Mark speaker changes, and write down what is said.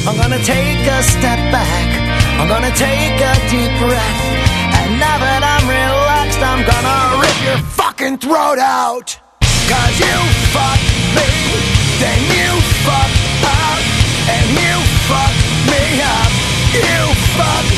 Speaker 1: I'm gonna take a step back, I'm gonna take a deep breath, and now that I'm relaxed, I'm gonna rip your fucking throat out. Cause you fucked me, then you fucked up, and you fucked me up. You fucked